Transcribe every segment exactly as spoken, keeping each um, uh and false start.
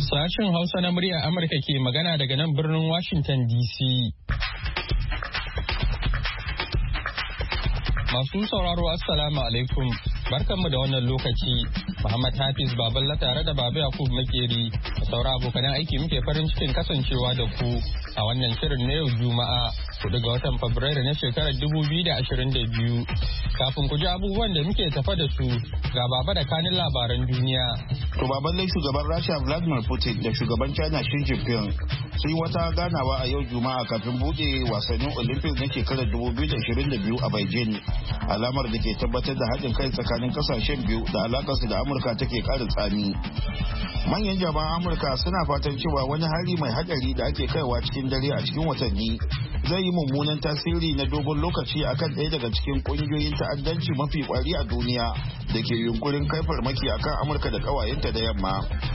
Sashen Hausa na muryar Amurka ke magana daga nan birnin Washington D C. Masu sauraro Assalamu alaikum. Barkanmu da wannan lokaci. Muhammad Hafiz Baballa tare da Baba Yakub Makeri da sauran abokanan aiki muke farin cikin kasancewa da ku a wannan shirin na yau Juma'a hudu ga watan Fabrairu na shekarar dubu biyu da ashirin da biyu. Kafin ku ji abubuwan da muke tafa da su ga Baba da kanin labaran duniya. To baban shugaban Rasha Vladimir Putin da shugaban China Xi Jinping sun yi wata ganawa a yau Juma'a kafin buɗe wasannin Olympics na shekarar dubu biyu da ashirin da biyu a Beijing. Alamar da ke tabbatar da haɗin kai tsakanin kasashen biyu da alakarsu da Amurka take ƙara tsami. Manyan jama'an Amurka suna fatan cewa wani hari mai haɗari da ake kaiwa cikin dare a cikin watanni zai yi mummunan tasiri na dogon lokaci akan ɗaya daga cikin ƙungiyoyin ta'addanci mafi ƙwari a duniya da ke yunkurin kai farmaki akan Amurka da ƙawayenta da yamma.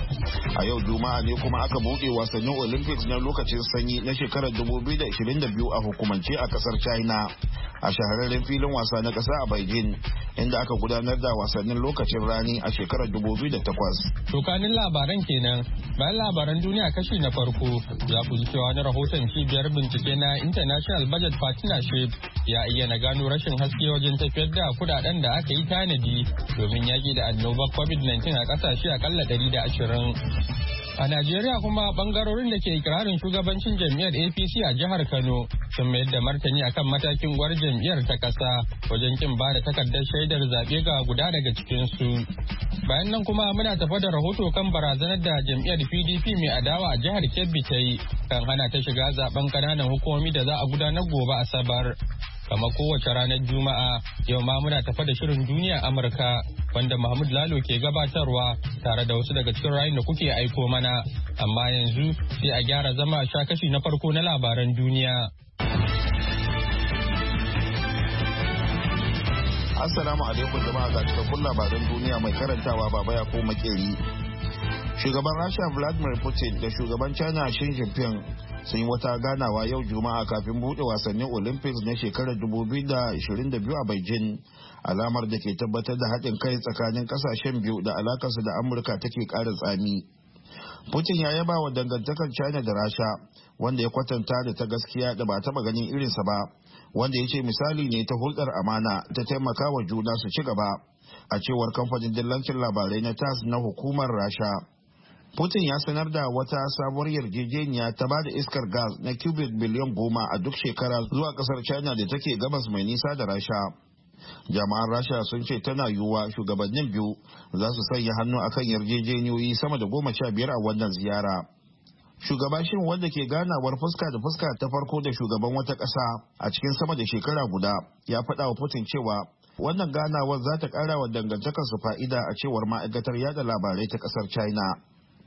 A yau Juma'a ne kuma aka buɗe wasannin Olympics na lokacin sanyi na shekarar dubu biyu da ashirin da biyu a hukumance a ƙasar China a shahararren filin wasa na ƙasa a Beijing, inda aka gudanar da wasannin lokacin rani a shekarar dubu biyu da takwas. Tokanin labaran kenan bayan labaran duniya kashi na farko za ku ji cewa wani rahoton cibiyar bincike na International Budget Partnership ya iya na gano rashin haske wajen tafiyar da kudaden da aka yi tanadi domin yaƙi da annobar covid nineteen a ƙasashe akalla ɗari da ashirin. A Najeriya kuma bangarorin da ke ikirarin shugabancin jam'iyyar A P C a jihar Kano sun mayar da martani akan matakin gwar jam'iyyar ta ƙasa wajen kin ba da takardar shaidar zaɓe ga guda daga cikinsu. Bayan nan kuma muna tafa da rahoto kan barazanar da jam'iyyar P D P mai adawa a jihar Kebbi ta yi kan hana ta shiga zaben ƙananan hukumomi da za a gudanar gobe Asabar. Kamar kowace ranar Juma'a, yau ma muna tafa da shirin duniya Amurka wanda Mahmud Lalo ke gabatarwa tare da wasu daga cikin rayun da kuke aiko mana. Amma yanzu sai a gyara zama a sha kashi na farko na labaran duniya. Assalamu alaikum jama'a, ga cikakkun labaran duniya mai karantawa Baba Yakub Makeri. Shugaban Rasha Vladimir Putin da shugaban China Xi Jinping sun yi wata ganawa yau Juma'a kafin buɗe wasannin Olympics na shekarar dubu biyu da ashirin da biyu a Beijing, alamar da ke tabbatar da haɗin kai tsakanin ƙasashen biyu da alakarsu da Amurka take ƙara tsami. Putin ya yaba wa dangantakar China da Rasha, wanda ya kwatanta da ta gaskiya da ba taɓa ganin irinsa ba, wanda ya ce misali ne ta hulɗar amana ta taimaka wa juna su ci gaba, a cewar kamfanin dillancin labarai na T A S na hukumar Rasha. Putin ya sanar da wata sabuwar yarjejeniya ta ba da iskar gas na cubic biliyan goma a duk shekara zuwa kasar China da take gabas mai nisa da Rasha. Jama'an Rasha sun ce tana yiwuwa shugabannin biyu za su sanya hannu akan yarjejeniyoyi sama da goma sha biyar a wannan ziyara. Shugaba Shin, wanda ke ganawar fuska da fuska ta farko da shugaban wata ƙasa a cikin sama da shekara guda, ya faɗa wa Putin cewa wannan ganawar za ta ƙara wa dangantakarsu fa'ida, a cewar ma'aikatar yada labarai ta ƙasar China.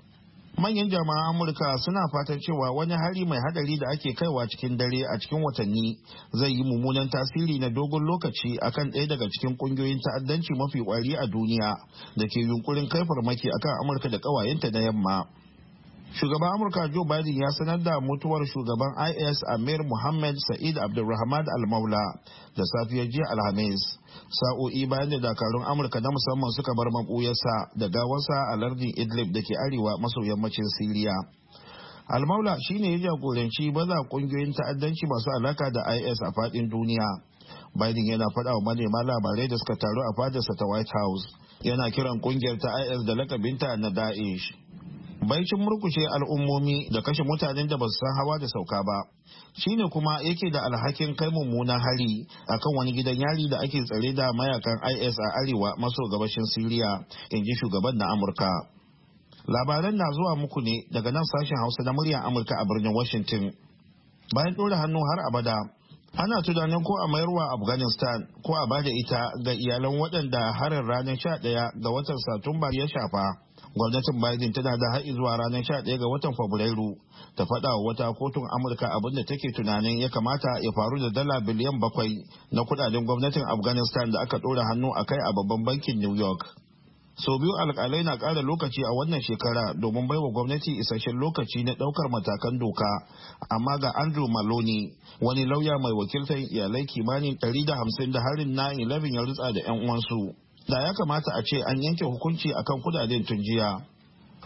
Manyan jama'an Amurka suna fatan cewa wani hari mai hadari da ake kaiwa cikin dare a cikin watanni zai yi mummunan tasiri na dogon lokaci akan ɗaya daga cikin ƙungiyoyin ta'addanci mafi ƙwari a duniya da ke yunkurin kai farmaki akan Amurka da ƙawayenta na yamma. Shugaban Amurka Joe Biden ya sanar da mutuwar shugaban I S Amir Mohammed Sa'id Abdulrahman Al-Maula da safiyar jiya Alhamis, sa'o'i bayan da dakarun Amurka na musamman suka bar mabuyarsa da gawarsa a lardin Idlib da ke arewa maso yammacin Siriya. Al-Maula shine ya jagoranci baza kungiyoyin ta'addanci masu alaka da I S a fadin duniya. Biden yana faɗa wa manema labarai da suka taru a fadarsa ta White House, yana kiran kungiyar ta I S da lakabinta na Daesh. Baicin murkushe al'ummomi da kashe mutanen da ba su san hawa da sauka ba, shine kuma yake da alhakin kai mummunan hari akan wani gidan yari da ake tsare da mayakan I S a arewa maso gabashin Siriya, in ji shugaban na Amurka. Labaran na zuwa muku ne daga nan sashen Hausa na muryar Amurka a birnin Washington. Bayan ɗora hannu har abada, ana tunanin ko a mayarwa Afghanistan ko a bada ita ga iyalan waɗanda harin ranar sha ɗaya ga watan Satumba ya shafa. Gwamnatin Biden tana da haɗi zuwa ranar sha ɗaya ga watan Fabrairu ta faɗa wa wata kotun Amurka abin da take tunanin ya kamata ya faru da dala biliyan bakwai na kudaden gwamnatin Afghanistan da aka ɗora hannu a kai a babban bankin New York. Sau biyu alƙalai na ƙara lokaci a wannan shekara domin baiwa gwamnati isasshen lokaci na ɗaukar matakan doka, amma ga Andrew Maloney, wani lauya mai wakiltar iyalai kimanin ɗari da hamsin da harin nine eleven ya rutsa da 'yan uwansu, da ya kamata a ce an yanke hukunci akan kudaden tun jiya.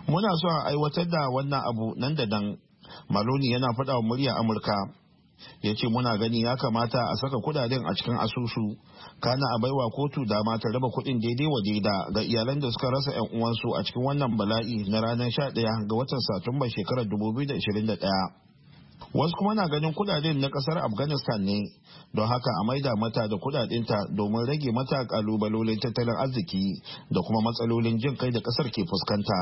Muna so a aiwatar da wannan abu nan da nan, Maloney yana faɗa wa murya Amurka. Ya ce muna gani ya kamata a saka kudaden a cikin asusu, kana a baiwa kotu dama ta raba kudin daidai wa daida ga iyalan da suka rasa 'yan uwansu a cikin wannan bala'i na ranar sha ɗaya ga watan Satumba shekarar dubu biyu da ashirin da ɗaya. Wasu kuma na ganin kudaden na kasar Afghanistan ne, don haka a maida mata da kudadenta domin rage mata kalubalolin tattalin arziki da kuma matsalolin jin kai da kasar ke fuskanta.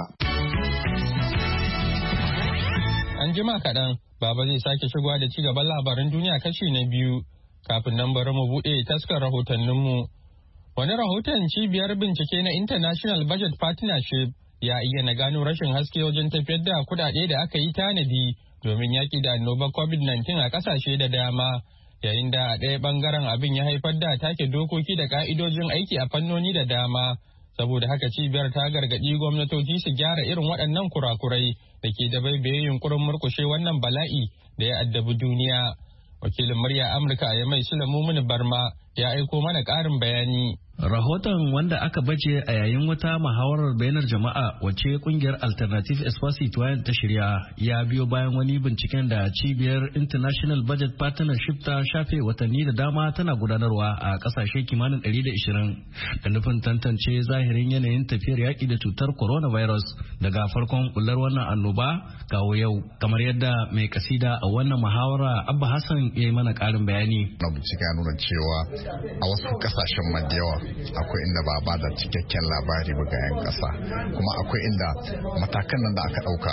An jima kaɗan, Baba zai sake shigowa da ci gaban labaran duniya kashi na biyu, kafin nan bari mu buɗe taskar rahotanninmu. Wani rahoton cibiyar bincike na International Budget Partnership ya iya na gano rashin haske wajen tafiyar da kuɗaɗe da aka yi tanadi domin yaƙi da annobar covid nineteen a ƙasashe da dama, yayin da a ɗaya ɓangaren abin ya haifar da take dokoki da ƙa'idojin aiki a fannoni da dama. Saboda haka cibiyar ta gargaɗi gwamnatoci su gyara irin waɗannan kurakurai da ke da baibaye yunkurin murkushe wannan bala'i da ya addabi duniya. Wakilin murya Amurka a Yamai Sulaimu Muni Barma ya aiko mana ƙarin bayani. Rahoton wanda aka baje a yayin wata muhawarar bayanar jama'a wacce kungiyar Alternative Espace Citoyen ta shirya ya biyo bayan wani binciken da cibiyar International Budget Partnership ta shafe watanni da dama tana gudanarwa a kasashe kimanin ɗari da ishirin da nufin tantance zahirin yanayin tafiyar yaƙi da cutar coronavirus daga farkon bullar wannan annoba kawo yau, kamar yadda mai kasida a wannan muhawara Abba Hassan ya yi mana ƙarin bayani. Na bincike ya nuna cewa a wasu kasashen yawa akwai inda ba ba da cikakken labari ba ga 'yan ƙasa, kuma akwai inda matakan nan da aka ɗauka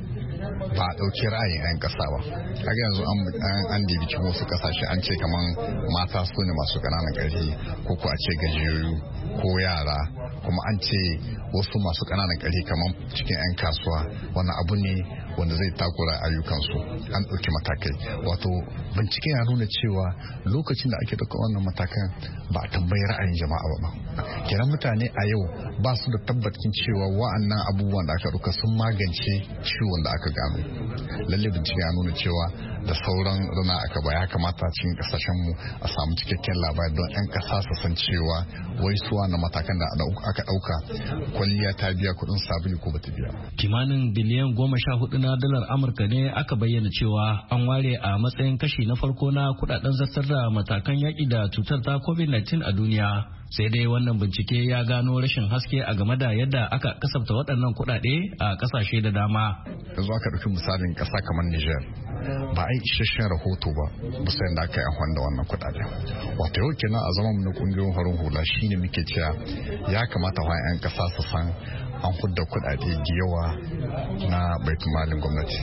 ba a ɗauki ra'ayin 'yan ƙasa ba. Kaga yanzu an dibi cikin wasu ƙasashe an ce kaman mata su ne masu ƙananan ƙarfi, ko ko a ce gajiyoyi ko yara, kuma an ce wasu masu ƙananan ƙarfi kaman cikin 'yan kasuwa. Wannan abu ne wanda zai takura ayyukansu, an ɗauki matakai. Wato bincike ya nuna cewa lokacin da ake ɗauka wannan matakan ba a tambayi ra'ayin jama'a ba. Kenan mutane a yau ba su da tabbacin cewa wa'annan abubuwan da aka ɗauka sun magance ciwon da aka gano. Lalle bincike ya nuna cewa da sauran rana aka ba, ya kamata cikin kasashen mu a samu cikakken labari don 'yan ƙasa su san cewa wai suwa na matakan da aka ɗauka kwalliya ta biya kuɗin sabulu ko bata biya. Kimanin biliyan goma sha hudu na dalar Amurka ne aka bayyana cewa an ware a matsayin kashi na farko na kudaden zartar da matakan yaƙi da cutar ta covid nineteen a duniya. Sai dai wannan bincike ya gano rashin haske a game da yadda aka kasafta waɗannan kuɗaɗe a ƙasashe da dama. Yanzu aka ɗauki misalin ƙasa kamar Niger, ba a yi isasshen rahoto ba bisa yadda aka yi amfani da wannan kuɗaɗe. Wato yau kenan a zaman na ƙungiyoyin farin hula shine muke cewa ya kamata wa 'yan ƙasa su san an hudda kuɗaɗe da yawa na baitulmalin gwamnati,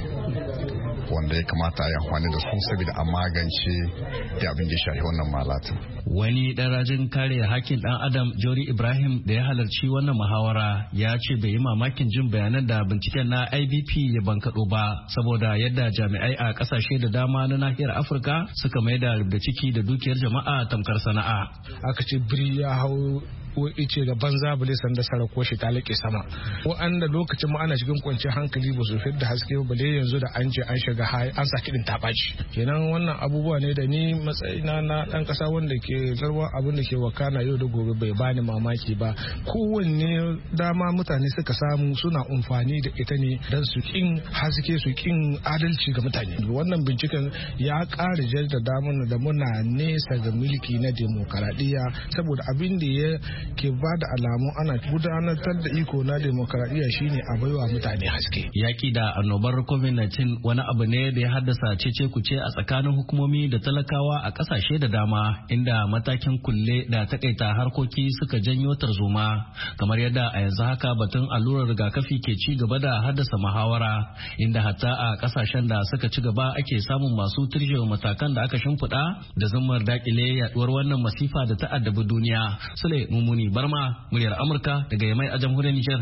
wanda ya kamata a yi amfani da su saboda a magance da abin da ya shafi wannan malatin. Wani ɗan rajin kare hakkin ɗan Adam Jori Ibrahim da ya halarci wannan muhawara ya ce bai yi mamakin jin bayanan da binciken na I B P ya bankaɗo ba, saboda yadda jami'ai a ƙasashe da dama na nahiyar Afirka suka mai da rubda ciki da dukiyar jama'a tamkar sana'a. Aka ce biri ya hau ko ice da banza bale sanda sarako shi ta laƙe sama, wa'anda lokacin ma ana cikin kwanciyar hankali ba su da haske ba, bale yanzu da an ce an shiga an sa kiɗin taɓaci. Kenan wannan abubuwa ne da ni matsayina na ɗan ƙasa wanda ke zarwa abin da ke wakana yau da gobe bai bani mamaki ba. Kowanne dama mutane suka samu suna amfani da ita ne don su kin haske, su kin adalci ga mutane. Wannan binciken ya ƙara jaddada mana da muna nesa ga mulki na demokaradiyya, saboda abin da ya ke ba da alamu ana gudanar da iko na demokaradiyya shine a baiwa mutane haske. Yaki da annobar covid nineteen wani abu ne da ya haddasa cece kuce a tsakanin hukumomi da talakawa a kasashe da dama, inda matakin kulle da takaita harkoki suka janyo tarzoma, kamar yadda a yanzu haka batun allurar rigakafi ke ci gaba da haddasa muhawara, inda hatta a kasashen da suka ci gaba ake samun masu turjewa matakan da aka shimfiɗa da zummar dakile yaduwar wannan masifa da ta addabi duniya. Sule Mumuni Barma, muryar Amurka daga Yamai a jamhuriyar Nijar.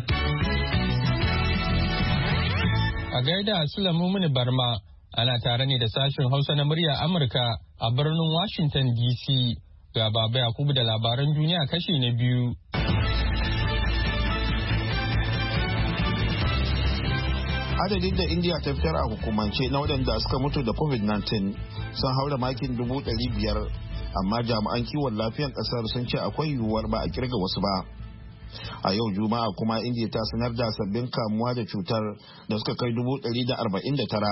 A gaida Sule Mumuni Barma, ana tare ne da sashen Hausa na muryar Amurka a birnin Washington D C. Ga Baba Yakubu da labaran duniya kashi na biyu. Adadin da India ta fitar a hukumance na waɗanda suka mutu da covid nineteen sun haura makin dubu ɗari biyar, amma jami'an kiwon lafiyan ƙasar sun ce akwai yiwuwar ba a kirga wasu ba. A yau Juma'a kuma India ta sanar da sabbin kamuwa da cutar da suka kai dubu ɗari da arba'in da tara.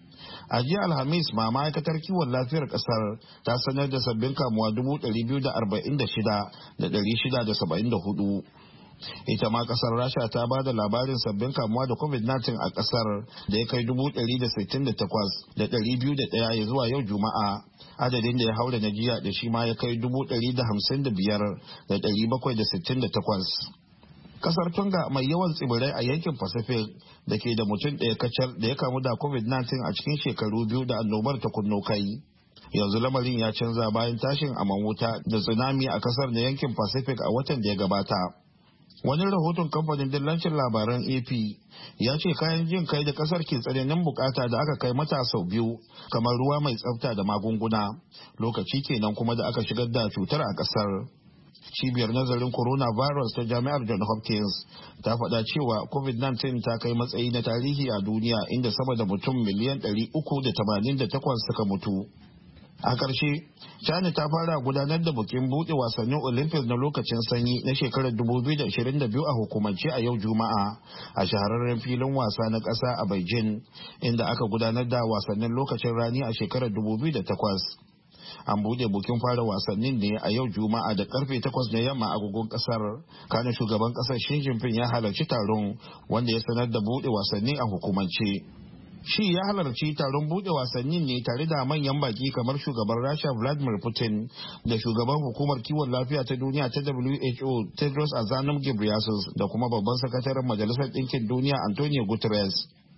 A jiya Alhamis ma ma'aikatar kiwon lafiyar kasar ta sanar da sabbin kamuwa dubu ɗari biyu da arba'in da shida da ɗari shida da saba'in da hudu. Ita ma kasar Rasha ta ba da labarin sabbin kamuwa da covid nineteen a kasar da ya kai dubu ɗari da sittin da takwas da ɗari biyu da ɗaya ya zuwa yau Juma'a. Adadin da ya haura na jiya da shi ma ya kai dubu ɗari da hamsin da biyar da ɗari bakwai da sittin da takwas. Kasar Tonga mai yawan tsibirai a yankin Pacific da ke da mutum ɗaya kacal da ya kamu da covid nineteen a cikin shekaru biyu da annobar ta kunno kai. Yanzu lamarin ya canza bayan tashin aman wuta da tsunami a kasar na yankin Pacific a watan da ya gabata. Wani rahoton kamfanin dillancin labaran A P ya ce kayan jin kai da kasar ke tsananin bukata da aka kai mata sau biyu kamar ruwa mai tsafta da magunguna lokaci kenan kuma da aka shigar da cutar a kasar. Cibiyar nazarin coronavirus ta jami'ar John Hopkins ta faɗa cewa covid nineteen ta kai matsayi na tarihi a duniya inda sama da mutum miliyan ɗari uku da tamanin da takwas suka mutu. A ƙarshe, China ta fara gudanar da bukin buɗe wasannin Olympics na lokacin sanyi na shekarar dubu biyu da ashirin da biyu a hukumance a yau Juma'a a shahararren filin wasa na ƙasa a Beijing, inda aka gudanar da wasannin lokacin rani a shekarar dubu biyu da takwas. An buɗe bukin fara wasannin ne a yau Juma'a da karfe takwas na yamma a agogon ƙasar. Kana shugaban ƙasar Xi Jinping ya halarci taron wanda ya sanar da buɗe wasannin a hukumance. Shi ya halarci taron bude wasannin ne tare da manyan baki kamar shugaban Rasha Vladimir Putin da shugaban hukumar kiwon lafiya ta duniya ta W H O Tedros Adhanom Ghebreyesus da kuma babban sakataren Majalisar Ɗinkin Duniya Antonio Guterres.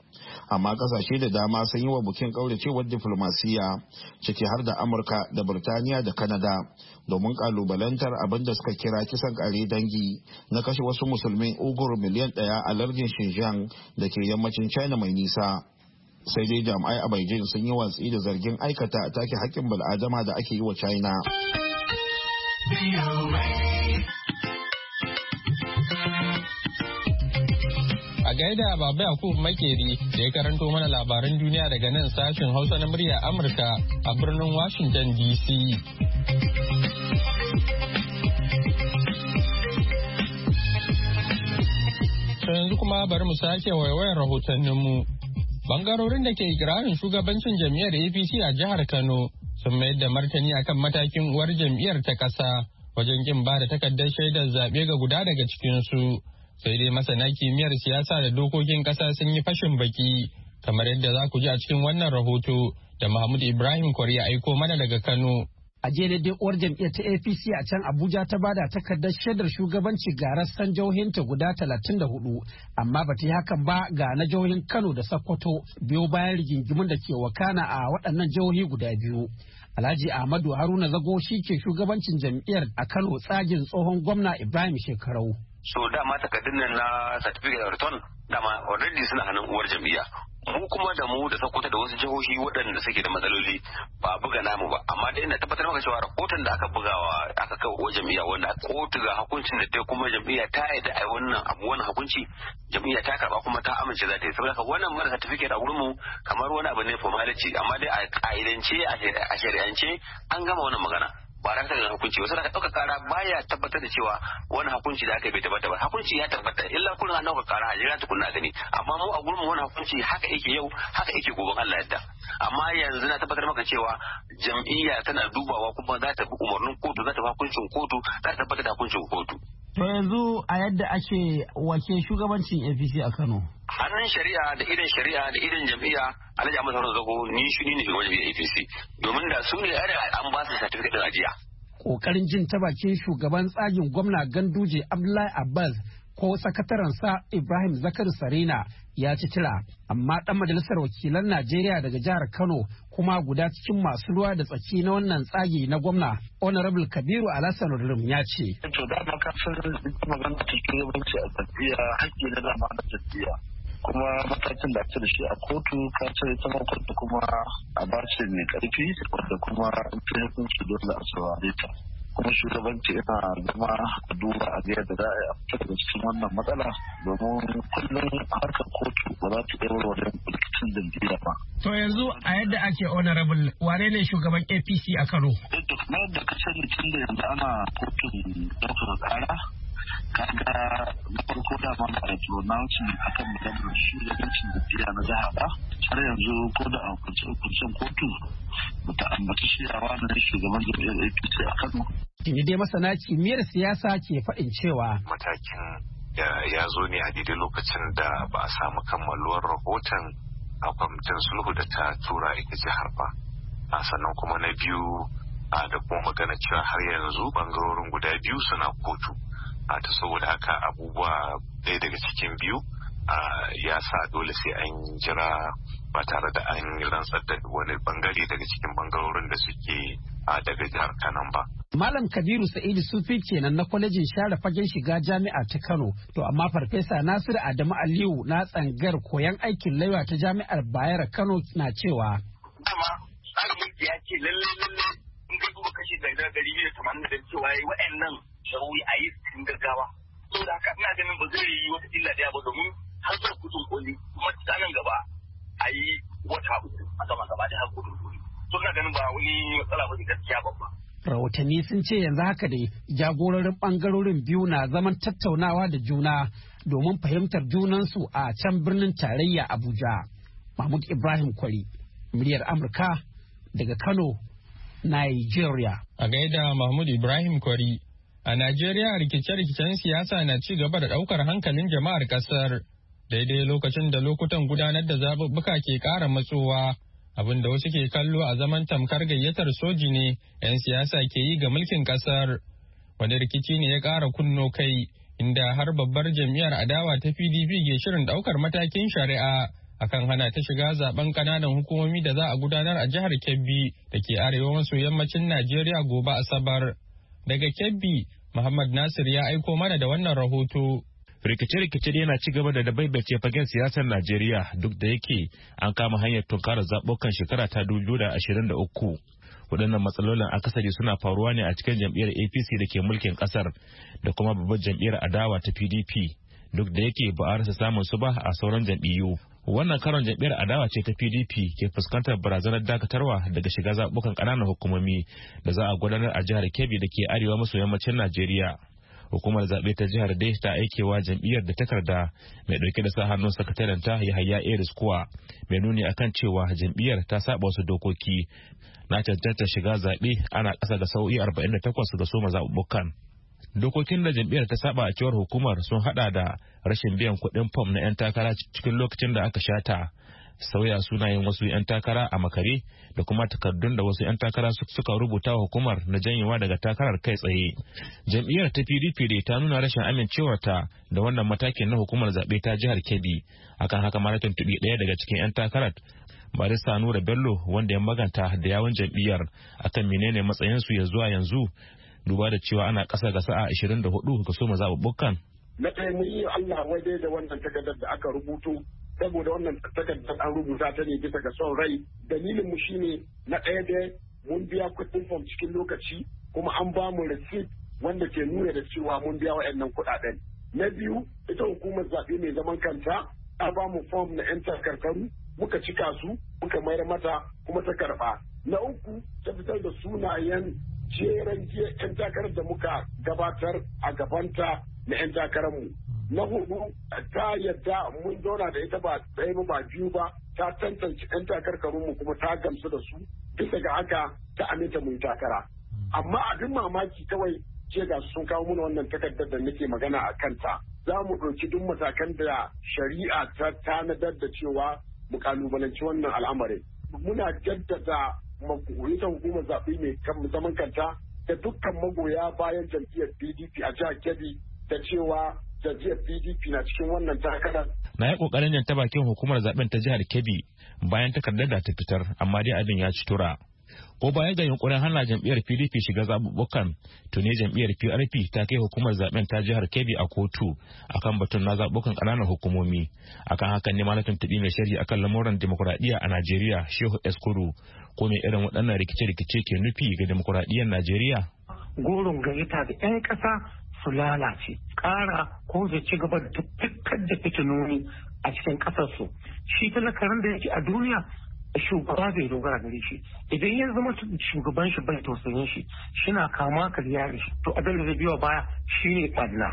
Amma kasashe da dama sun yi wa bukin kauracewar diflomasiya ciki har da Amurka da Birtaniya da Kanada domin kalubalantar abin da suka kira kisan kare dangi na kashe wasu musulmin Ugur miliyan ɗaya a lardin Xinjiang da ke yammacin China mai nisa. Sai dai jami'ai a Beijing sun yi watsi da zargin aikata take haƙƙin bil'adama da ake yi wa China. A gaida Baba Yakub Makeri da ya karanto mana labaran duniya daga nan sashen Hausa na murya Amurka a birnin Washington D C. Yanzu kuma bari mu sake waiwayar rahotanninmu. Bangarorin da ke ikirarin shugabancin jam'iyyar A P C a jihar Kano sun mayar da martani akan matakin uwar jam'iyyar ta ƙasa wajen kin ba da takardar shaidar zaɓe ga guda daga cikinsu. Sai dai masana kimiyyar siyasa da dokokin ƙasa sun yi fashin baki kamar yadda za ku ji a cikin wannan rahoto da Mahmud Ibrahim Kwari ya aiko mana daga Kano. A jiya dai uwar jam'iyyar ta A P C a can Abuja ta bada takardar shaidar shugabanci ga rassan jihohinta guda talatin da hudu, amma ba ta yi hakan ba ga na jihohin Kano da Sokoto biyo bayan rigingimun da ke wakana a waɗannan jihohi guda biyu. Alhaji Ahmadu Haruna Zago shi ke shugabancin jam'iyyar a Kano tsagin tsohon gwamna Ibrahim Shekarau. So dama takardun nan na certificate of return dama already suna hannun uwar jam'iyya. Mu kuma da mu da Sokoto da wasu jihohi waɗanda suke da matsaloli ba a buga namu ba, amma dai ina tabbatar maka cewa rahoton da aka bugawa aka kai wa jam'iyya wanda kotu ga hukuncin da ta kuma jam'iyya ta yi da ai wannan abu wannan hukunci jam'iyya ta karba kuma ta amince za ta yi, saboda wannan mara certificate a gurin mu kamar wani abu ne formality, amma dai a ka'idance a shari'ance an gama wannan magana. Ba ran da hukunci wasu da ɗauka kara baya tabbatar da cewa wani hukunci da aka bai tabbata ba, hukunci ya tabbata illa kullum an ɗauka kara a jira tukunna gani, amma mu a gurin wani hukunci haka yake yau haka yake gobe Allah yadda. Amma yanzu na tabbatar maka cewa jam'iyya tana dubawa kuma za ta bi umarnin kotu, za ta bi hukuncin kotu, za ta tabbatar da hukuncin kotu. To yanzu a yadda ake wake shugabancin A P C a Kano. Hannun shari'a da idan shari'a da idan jam'iyya Alhaji Ahmad Haruna Zago ni shi ne shugaban jam'iyyar A P C domin da su ne an ba su certificate din ajiya. Kokarin jin ta bakin shugaban tsagin gwamna Ganduje Abdullahi Abbas ko sakatarensa Ibrahim Zakar Sarina ya ci tira, amma dan majalisar wakilan Najeriya daga jihar Kano kuma guda cikin masu ruwa da tsaki na wannan tsagi na gwamna Honorable Kabiru Alhassan Rum ya ce. To da ma ka san magana ta shugabanci a jam'iyya hakki na dama na jam'iyya. Kuma matakin da ake da shi a kotu ka ce ita ma kotu kuma a bace mai karfi wadda kuma in ta hukunci dole a saurare ta. Kuma shugabanci ina zama a duba a yadda za a yi a fita daga cikin wannan matsala domin kullum harkar kotu ba za ta iya warware rikicin jam'iyya ba. To yanzu a yadda ake honorable wane ne shugaban A P C a Kano? Duk na yadda ka sani tun da yanzu ana kotun ɗaukar ƙara kaga na farko da ma ba da pronouncing akan maganar shugabancin jam'iyya na jiha ba har yanzu ko da a kurcin kotu bata ambaci shi a wani shugaban jam'iyyar A P C a Kano. Tuni dai masana kimiyyar siyasa ke faɗin cewa matakin ya zo ne a daidai lokacin da ba a samu kammaluwar rahoton a kwamitin sulhu da ta tura ita jihar ba. A sannan kuma na biyu a da kuma magana cewa har yanzu bangarorin guda biyu suna kotu. A ta saboda haka abubuwa ɗaya daga cikin biyu ya sa dole sai an jira ba tare da an rantsar da wani bangare daga cikin bangarorin da suke daga jihar Kano ba. Malam Kabiru Sa'idu Sufi kenan na kwalejin share fagen shiga jami'a ta Kano. To amma Farfesa Nasiru Adamu Aliyu na tsangar koyan aikin lauya ta jami'ar Bayero Kano na cewa. Dama tsarin ya ce lalle lalle in ka duba kashi da dari biyu da tamanin da cewa yayi wa'annan shari'o'i a yi cikin gaggawa. Saboda haka ina ganin ba zai yi wata illa daya ba domin har zuwa kudin koli kuma nan gaba a yi wata uku a gaba gaba da har kudin koli. To ina ganin ba wani matsala ba ne gaskiya babba. Rahotanni sun ce yanzu haka dai jagororin bangarorin biyu na zaman tattaunawa da juna domin fahimtar junansu a can birnin tarayya Abuja. Mahmud Ibrahim Kwari, muryar Amurka daga Kano, Nigeria. A gaida Mahmud Ibrahim Kwari, a Najeriya rikice-rikicen siyasa na ci gaba da ɗaukar hankalin jama'ar ƙasar daidai lokacin da lokutan gudanar da zaɓuɓɓuka ke ƙara matsowa. Abin da wasu ke kallo a zaman tamkar gayyatar soji ne 'yan siyasa ke yi ga mulkin kasar. Wani rikici ne ya ƙara kunno kai inda har babbar jam'iyyar adawa ta P D P ke shirin ɗaukar matakin shari'a akan hana ta shiga zaben ƙananan hukumomi da za a gudanar a jihar Kebbi da ke arewa maso yammacin Najeriya gobe Asabar. Daga Kebbi, Muhammad Nasir ya aiko mana da wannan rahoto. rikice-rikice da yana ci gaba da dabaibace fagen siyasar Najeriya duk da yake an kama hanyar tunkarar zaɓukan shekara ta dubu da ashirin da uku. Waɗannan matsalolin akasari suna faruwa ne a cikin jam'iyyar A P C da ke mulkin ƙasar da kuma babbar jam'iyyar adawa ta P D P duk da yake ba a rasa samun su ba a sauran jam'iyyu. Wannan karon jam'iyyar adawa ce ta P D P ke fuskantar barazanar dakatarwa daga shiga zaɓukan ƙananan hukumomi da za a gudanar a jihar Kebbi da ke arewa maso yammacin Najeriya. Hukumar zaɓe ta jihar dai ta aikewa jam'iyyar da takarda mai ɗauke da sa hannun sakataren ta Yahaya Eris kuwa mai nuni akan cewa jam'iyyar ta saba wasu dokoki na cancanta shiga zaɓe ana ƙasa da sau'i arba'in da takwas ga soma zaɓuɓɓukan. Dokokin da jam'iyyar ta saba a cewar hukumar sun haɗa da rashin biyan kuɗin fom na 'yan takara cikin lokacin da aka shata, sauya sunayen wasu 'yan takara a makare da kuma takardun da wasu 'yan takara suka rubuta wa hukumar na janyewa daga takarar kai tsaye. Jam'iyyar ta P D P dai ta nuna rashin amincewarta da wannan matakin na hukumar zaɓe ta jihar Kebbi. Akan haka ma na tuntuɓi ɗaya daga cikin 'yan takarar Barista Nura Bello wanda ya maganta da yawun jam'iyyar akan menene matsayinsu ya zuwa yanzu duba da cewa ana ƙasa ga sa'a ashirin da hudu ga soma zaɓuɓɓukan. Na ɗaya mun yi Allah wadai da wannan takardar da aka rubuto saboda wannan takardar an rubuta ta ne bisa ga son rai. Dalilin mu shine na ɗaya dai mun biya kuɗin fom cikin lokaci kuma an ba mu receipt wanda ke nuna da cewa mun biya waɗannan kuɗaɗen. Na biyu ita hukumar zaɓe mai zaman kanta ta ba mu fom na 'yan takarkaru muka cika su muka mayar mata kuma ta karɓa. Na uku ta fitar da sunayen jeren jiya 'yan takarar da muka gabatar a gabanta na 'yan takararmu. Na hudu ta yadda mun zauna da ita ba ɗaya ba ba biyu ba ta tantance 'yan takarkarunmu kuma ta gamsu da su bisa ga haka ta aminta mu yi takara. Amma abin mamaki kawai ce ga sun kawo mana wannan takardar da nake magana a kanta. Za mu ɗauki duk matakan da shari'a ta tanadar da cewa mu kalubalanci wannan al'amarin. Muna jaddada ita hukumar zaɓe mai kan zaman kanta da dukkan magoya bayan jam'iyyar P D P a jihar Kebbi da cewa jam'iyyar P D P na cikin wannan takarar. Na yi kokarin yin ta bakin hukumar zaben ta jihar Kebbi bayan takardar da ta fitar amma dai abin ya ci tura. Ko baya ga yunkurin hana jam'iyyar P D P shiga zaɓuɓɓukan tuni jam'iyyar P R P ta kai hukumar zaben ta jihar Kebbi a kotu akan batun na zaɓuɓɓukan ƙananan hukumomi. Akan hakan ne ma na tuntuɓi mai sharhi akan lamuran demokuraɗiyya a Najeriya Shehu Eskuru ko mai irin waɗannan rikice-rikice ke nufi ga demokuraɗiyyar Najeriya. Goron gayyata da 'yan ƙasa su lalace ƙara ko da ci gaba da tattakar da fitinoni a cikin ƙasarsu. Shi talakarin da yake a duniya shugaba bai dogara gare shi idan ya zama shugaban shi bai tausayin shi shina kama karya da shi to abin da zai biyo baya shine ɓanna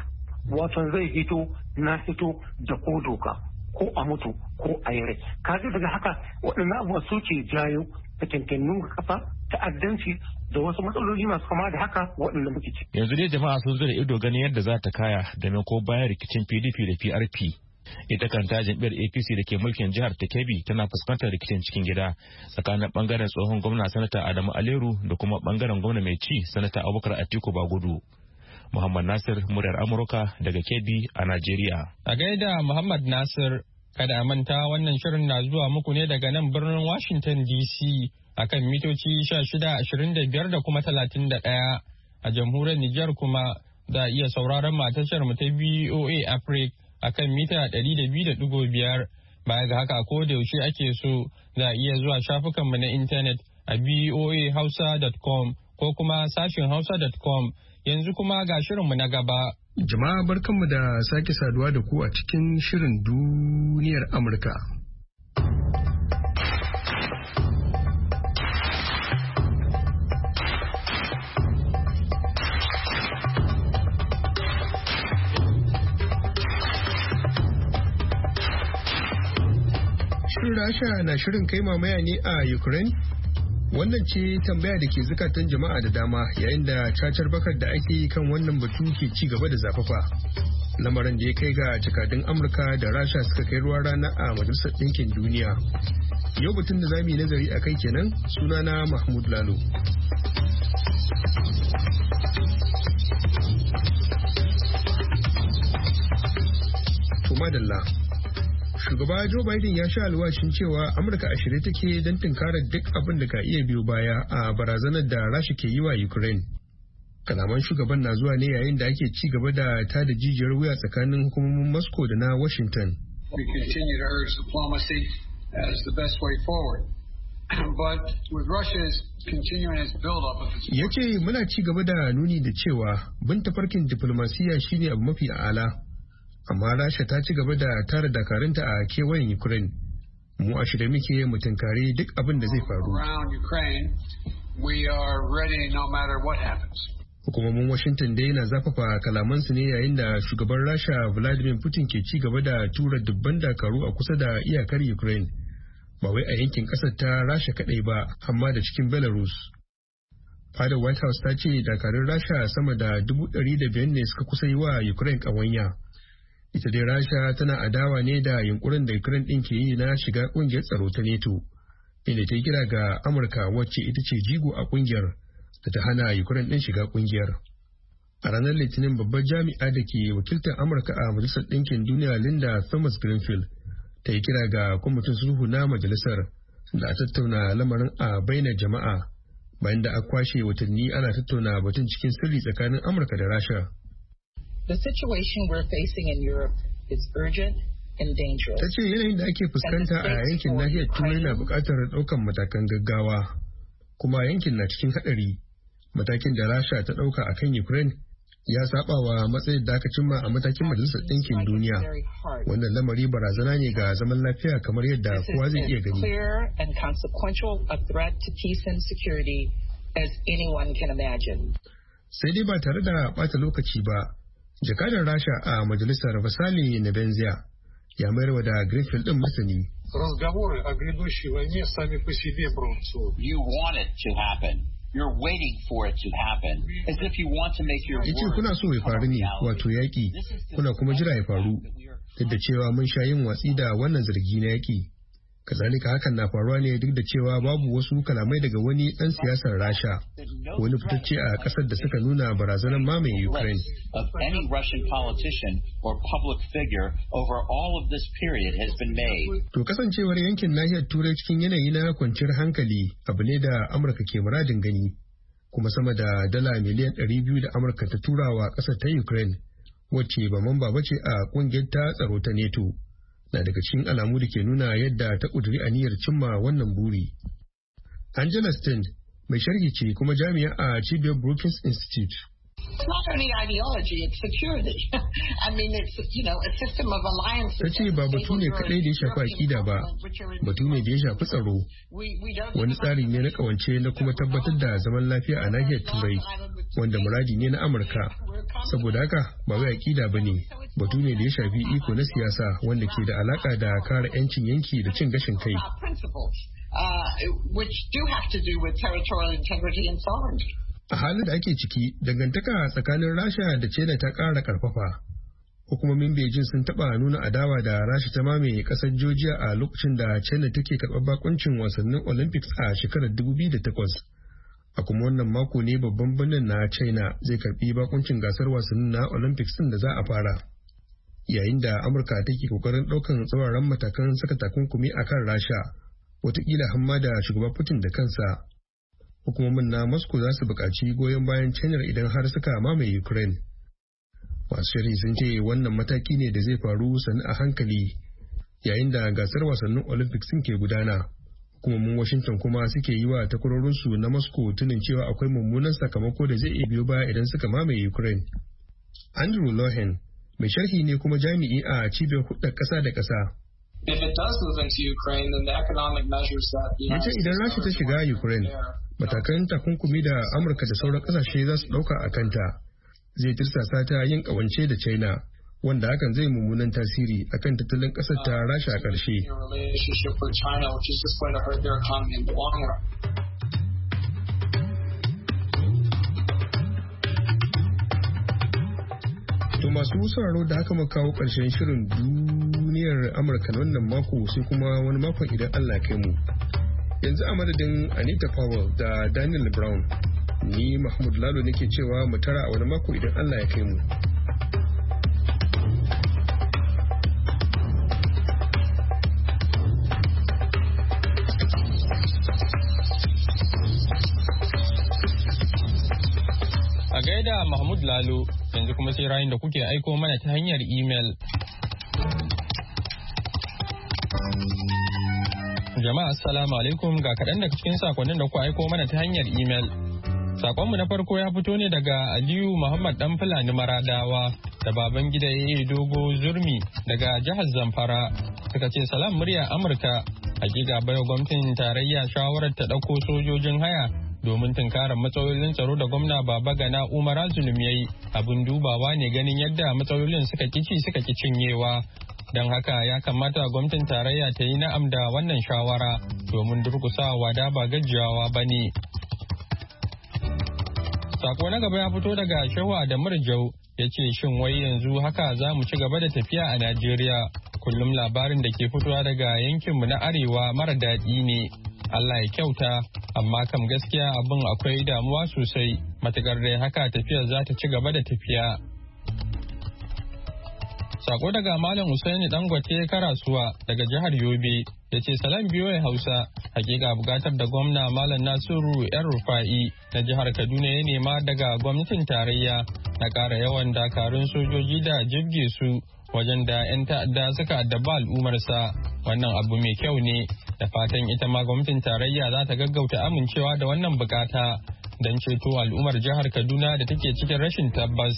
wato zai hito na hito da ko doka ko a mutu ko a yi rai. Kaga daga haka waɗannan abubuwa suke jayo fitintunnun ƙasa, ta'addanci da wasu matsaloli masu kama da haka waɗanda muke ci. Yanzu dai jama'a sun zura ido ganin yadda za ta kaya da ko bayan rikicin P D P da P R P. Ita kanta jam'iyyar A P C da ke mulkin jihar ta Kebbi tana fuskantar rikicin cikin gida tsakanin bangaren tsohon gwamna sanata Adamu Aleru da kuma bangaren gwamna mai ci sanata Abubakar Atiku Bagudu. Muhammad Nasir, muryar Amurka daga Kebbi a Najeriya. A gaida Muhammad Nasir, kada a manta wannan shirin na zuwa muku ne daga nan birnin Washington D C akan mitoci sha shida, ashirin da biyar da kuma talatin da ɗaya. A jamhuriyar Nijar kuma za a iya sauraron matashar mu ta V O A Africa akan mita ɗari da biyu da ɗigo biyar. Baya ga haka ko da yaushe ake so za a iya zuwa shafukanmu na intanet a v o a hausa dot com ko kuma sashin hausa dot com. Yanzu kuma ga shirinmu na gaba. Jama'a barkanmu da sake saduwa da ku a cikin shirin duniyar Amurka. Shin Rasha na shirin kai mamaya ne a Ukraine? Wannan ce tambaya da ke zukatan jama'a da dama yayin da cacar bakar da ake yi kan wannan batu ke ci gaba da zafafa. Lamarin da ya kai ga jakadun Amurka da Rasha suka kai ruwa rana a Majalisar Ɗinkin Duniya. Yau batun da za mu yi nazari a kai kenan, sunana Mahmud Lalo. To madalla. Shugaba Joe Biden ya sha alwashin cewa Amurka a shirye take don tunkarar duk abin da ka iya biyo baya a barazanar da Rasha ke yi wa Ukraine. Kalaman shugaban na zuwa ne yayin da ake ci gaba da tada jijiyar wuya tsakanin hukumomin Moscow da na Washington. We continue to urge diplomacy as the best way forward. But with Russia's continuing its build-up of its... Ya ce muna ci gaba da nuni da cewa bin tafarkin diplomasiya shine abu mafi a'ala. Amma Rasha ta ci gaba da tara dakarunta a kewayen Ukraine. Mu a shirye muke mu tunkari duk abin da zai faru. Hukumomin Washington dai na zafafa kalamansu ne yayin da shugaban Rasha Vladimir Putin ke ci gaba da tura dubban dakaru a kusa da iyakar Ukraine. Ba wai a yankin ƙasar ta Rasha kaɗai ba, amma da cikin Belarus. Fadar White House ta ce dakarun Rasha sama da dubu ɗari da biyar ne suka kusa yi wa Ukraine ƙawanya. Ita dai Rasha tana adawa ne da yunkurin da Ukraine ɗin ke yi na shiga ƙungiyar tsaro ta NATO, inda ta kira ga Amurka wacce ita ce jigo a ƙungiyar da ta hana Ukraine ɗin shiga ƙungiyar. A ranar Litinin babbar jami'a da ke wakiltar Amurka a Majalisar Ɗinkin Duniya Linda Thomas Greenfield ta yi kira ga kwamitin sulhu na majalisar da a tattauna lamarin a bainar jama'a bayan da a kwashe watanni ana tattauna batun cikin sirri tsakanin Amurka da Rasha. The situation we're facing in Europe is urgent and dangerous. Ta ce yanayin da ake fuskanta a yankin nahiyar Turai na buƙatar ɗaukan matakan gaggawa, kuma yankin na cikin haɗari. Matakin da Rasha ta ɗauka a kan Ukraine ya saba wa matsayin da aka cimma a matakin Majalisar Ɗinkin Duniya. Wannan lamari barazana ne ga zaman lafiya kamar yadda kowa zai iya gani. Clear and consequential a threat to peace and security as anyone can imagine. Sai dai ba tare da ɓata lokaci ba, jakadar Rasha a majalisar Vasily Nebenzia ya mayarwa da Greenfield din masani. Разговоры о грядущей войне сами по себе пробуют. You want it to happen. You're waiting for it to happen. As if you want to make your words. Yace kuna so ya faru ne, wato yaki, kuna kuma jira ya faru. Duk da cewa mun sha yin watsi da wannan zargi na yaki. Kazalika hakan na faruwa ne duk da cewa babu wasu kalamai daga wani ɗan siyasar Rasha, wani fitacce a ƙasar da suka nuna barazanar mamaye Ukraine. Of any Russian politician or public figure over all of this period has been made. To kasancewar yankin nahiyar Turai cikin yanayi na kwanciyar hankali abu ne da Amurka ke muradin gani, kuma sama da dala miliyan ɗari biyu da Amurka ta turawa ƙasar ta Ukraine, wacce ba mamba bace a ƙungiyar ta tsaro ta NATO. Na daga cikin alamu da ke nuna yadda ta ƙuduri aniyar cimma wannan buri. Angela Stend mai sharhi ce kuma jami'a a cibiyar Brookings Institute. It's not only ideology, it's security. I mean, it's, you know, a system of alliances. Ta ce ba batu ne kaɗai da ya shafi aƙida ba, batu ne da ya shafi tsaro. Wani tsari ne na ƙawance na kuma tabbatar da zaman lafiya a nahiyar Turai, wanda muradi ne na Amurka. Saboda haka ba wai aƙida ba ne, batu ne da ya shafi iko na siyasa wanda ke da alaƙa da kare 'yancin yanki da cin gashin kai. A halin da ake ciki, dangantaka tsakanin Rasha da China ta ƙara ƙarfafa. Hukumomin Beijing sun taɓa nuna adawa da Rasha ta mamaye ƙasar Georgia a lokacin da China take karɓar bakuncin wasannin Olympics a shekarar dubu biyu da takwas. A kuma wannan mako ne babban birnin na China zai karɓi bakuncin gasar wasannin na Olympics ɗin da za a fara. Yayin da Amurka take kokarin ɗaukan tsauraran matakan saka takunkumi a kan Rasha, wataƙila hamma da shugaba Putin da kansa. Hukumomin na Moscow za su buƙaci goyon bayan China idan har suka mamaye Ukraine. Masu shiri sun ce wannan mataki ne da zai faru sannu a hankali yayin da gasar wasannin Olympics sun ke gudana. Hukumomin Washington kuma suke yi wa takwarorinsu na Moscow tunin cewa akwai mummunan sakamako da zai iya biyo baya idan suka mamaye Ukraine. Andrew Lohen mai sharhi ne kuma jami'i a cibiyar hudar ƙasa da ƙasa. If it does move into Ukraine, then the economic measures that the Yace idan Rasha ta shiga Ukraine, matakan takunkumi da Amurka da sauran kasashe za su dauka a kanta zai tirsasa ta yin kawance da China, wanda hakan zai mummunan tasiri akan tattalin kasar ta Rasha a ƙarshe. To masu sauraro da haka muka kawo ƙarshen shirin duniyar Amurka na wannan mako sai kuma wani makon idan Allah kai mu. Yanzu a madadin Anita Powell da Daniel Brown, ni Mahmud Lalo nake cewa mu tara a wani mako idan Allah ya kai mu. A gaida Mahmud Lalo, yanzu kuma sai rayun da kuke aiko mana ta hanyar imel. Jama'a assalamu alaikum, ga kaɗan daga cikin sakonnin da kuka aiko mana ta hanyar imel. Sakonmu na farko ya fito ne daga Aliyu Muhammad Dan Fulani Maradawa da baban gida yayi dogo zurmi daga jihar Zamfara. Suka ce salam murya Amurka, hakika bayo gwamnatin tarayya shawarar ta ɗauko sojojin haya domin tunkarar matsalolin tsaro da gwamna Baba Gana Umar Zulum yayi abin dubawa ne ganin yadda matsalolin suka kici suka ki cinyewa. Don haka ya kamata gwamnatin tarayya ta yi na'am da wannan shawara domin durkusawa da ba gajiyawa ba ne. Sako na gaba ya fito daga Shehu da Murjau ya ce shin wai yanzu haka za mu ci gaba da tafiya a Najeriya. Kullum labarin da ke fitowa daga yankinmu na arewa mara daɗi ne. Allah ya kyauta, amma kam gaskiya abin akwai damuwa sosai, matukar dai haka tafiyar za ta ci gaba da tafiya. Sako daga Malam Usaini Dangote Karasuwa daga jihar Yobe ya ce salam biyoyi Hausa, hakika bukatar da gwamna Malam Nasiru Yan Rufa'i na jihar Kaduna ya nema daga gwamnatin tarayya na ƙara yawan dakarun sojoji da jibge su wajen da 'yan ta'adda suka addaba al'ummarsa. Wannan abu mai kyau ne, da fatan ita ma gwamnatin tarayya za ta gaggauta amincewa da wannan bukata don ceto al'ummar jihar Kaduna da take cikin rashin tabbas.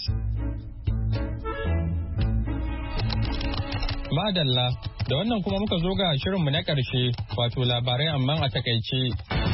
Madalla, da wannan kuma muka zo ga shirinmu na ƙarshe, wato labarai amma a takaice.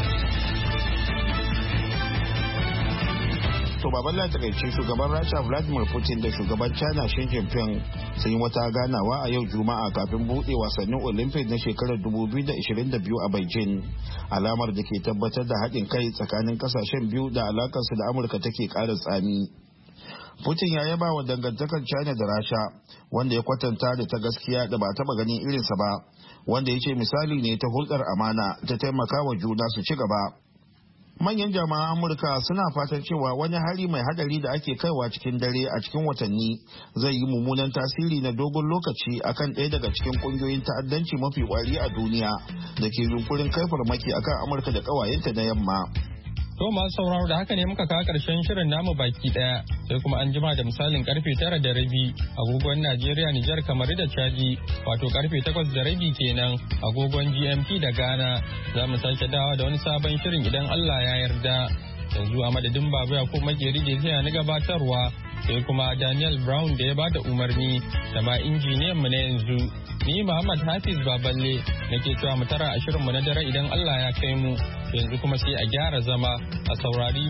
To baban la takaice shugaban Rasha Vladimir Putin da shugaban China Xi Jinping sun yi wata ganawa a yau Juma'a kafin buɗe wasannin Olympic na shekarar dubu biyu da ashirin da biyu a Beijing. Alamar da ke tabbatar da haɗin kai tsakanin ƙasashen biyu da alakarsu da Amurka take ƙara tsami. Putin ya yaba wa dangantakar China da Rasha wanda ya kwatanta da ta gaskiya da ba taɓa ganin irinsa ba, wanda ya ce misali ne ta hulɗar amana ta taimaka wa juna su ci gaba. Manyan jama'an Amurka suna fatan cewa wani hari mai hadari da ake kaiwa cikin dare a cikin watanni zai yi mummunan tasiri na dogon lokaci akan ɗaya daga cikin ƙungiyoyin ta'addanci mafi ƙwari a duniya da ke yunkurin kai farmaki akan Amurka da ƙawayenta na yamma. To masu sauraro da haka ne muka kawo karshen shirin namu baki daya, sai kuma an jima da misalin karfe tara da rabi agogon Najeriya, Nijar, kamar da Chadi, wato karfe takwas da rabi kenan agogon G M T da Ghana. Za mu sake dawa da wani sabon shirin idan Allah ya yarda. yanzu a madadin baba ya ko makeri da zai na gabatarwa sai kuma Daniel Brown da ya bada umarni da ma injiniyan mu na yanzu ni Muhammad Hafiz Baballe nake cewa mu tara a shirin mu na dare idan Allah ya kai mu yanzu kuma sai a gyara zama a saurari